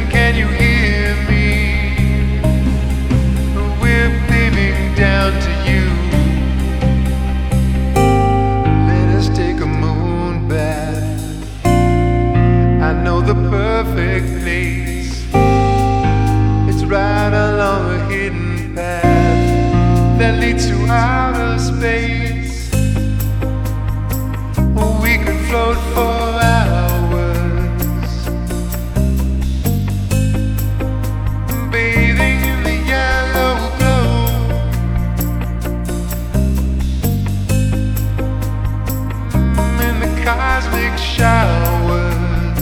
can you hear me? We're beaming down to you. Let us take a moon bath. I know the perfect place. It's right along a hidden path that leads to outer space. We could float for hours, bathing in the yellow glow. In the cosmic showers,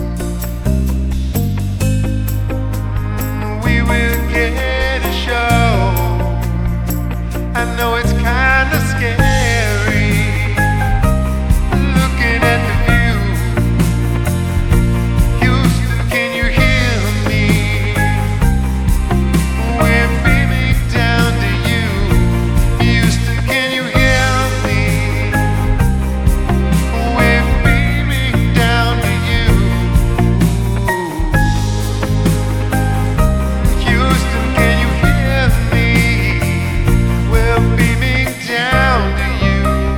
we will get a show. I know it's kinda scary looking at the view. Houston, can you hear me? We're beaming down to you. Houston, can you hear me? We're beaming down to you. Houston, can you hear me? We're beaming down to you.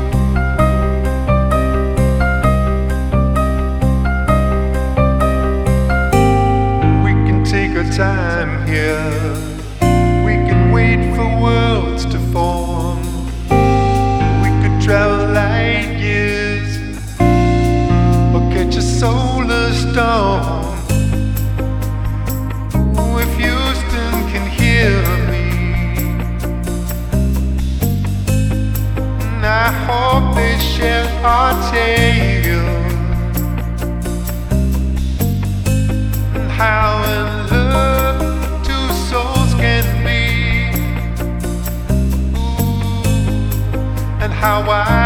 We can take our time here. We can wait for worlds to form. We could travel light years or catch a solar storm. If Houston can hear me, I hope they share our tale, and how in love two souls can be. Ooh, and how I